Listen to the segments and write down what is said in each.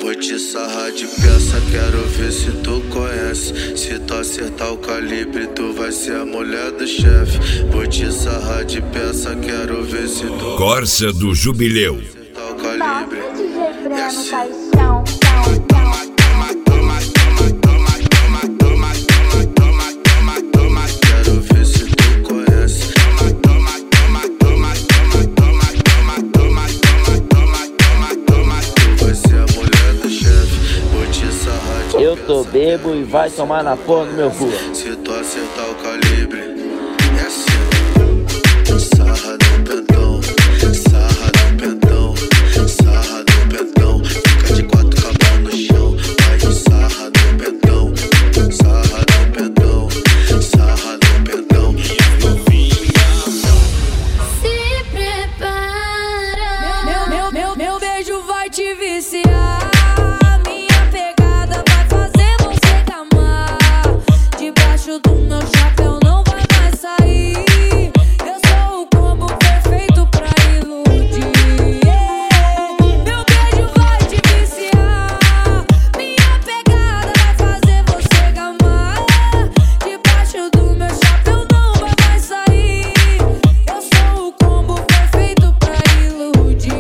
Vou te sarrar de peça, quero ver se tu conhece. Se tu acertar o calibre, tu vai ser a mulher do chefe. Vou te sarrar de peça, quero ver se tu Corsa do Jubileu. acertar o calibre. Quero ver se tu conhece. Tu vai ser a mulher do chefe. Vou te sarrar de Eu tô bebo e vai tomar na porra do meu cu. Se tu acertar o calibre, é assim. Sarra no pentão, sarra no pentão, sarra no pentão. Fica de quatro cabal no chão. Vai de sarra no pentão, sarra no pentão, sarra no pentão. Se prepara, meu beijo vai te viciar. Minha pegada vai fazer você gamar. Debaixo do meu chapéu não vai mais sair. Eu sou o combo perfeito pra iludir. Meu beijo vai te viciar. Minha pegada vai fazer você gamar. Debaixo do meu chapéu não vai mais sair. Eu sou o combo perfeito pra iludir.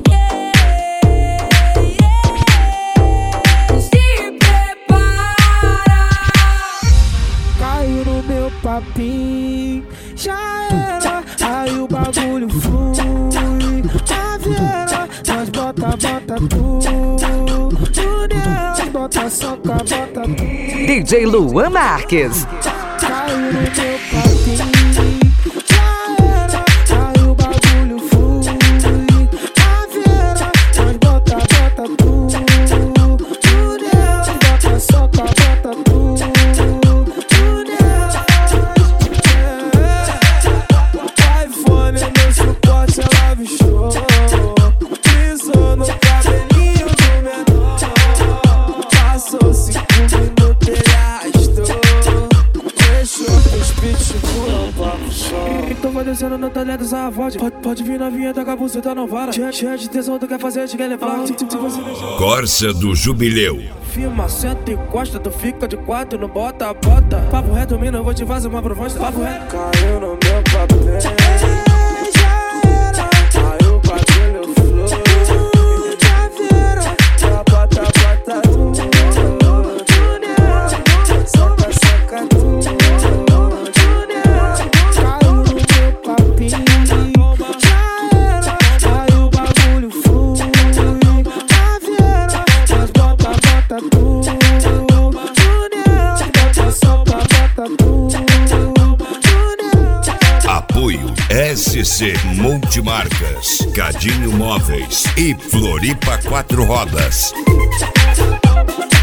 Se prepara. Caiu no meu papinho, já era, aí o bagulho flui. Caveira, nós bota tudo nela, bota soca, bota tudo. DJ Luan Marques. Caiu no meu papinho, já era, aí o bagulho flui. Caveira, nós bota tudo nela, bota soca, bota tudo nela. iPhone no suporte, ela bichou. Pisou no cabelinho do menor. Passou 5 minutos, ele arrastou. Fechou os pitbull, não papo só. Então vai descendo na talha dos avós. Pode vir novinha, toca a buceta, não vara. Cheia de tesão, tu quer fazer, te quer levar. Se você deixar Corsa do Jubileu. firma, senta e encosta, tu fica de quatro, não bota. Papo reto, mina, eu vou te fazer uma proposta. Papo reto. Caiu no meu papel. Já era, aí o bagulho flui. Caveira, já bota tudo nela. Soca tudo nela. Caiu no meu papinho. Já era, aí o bagulho flui. Caveira, nós bota tudo nela. Bota soca, bota tudo nela. Apoio SC Multimarcas, Cadinho Móveis e Floripa Quatro Rodas.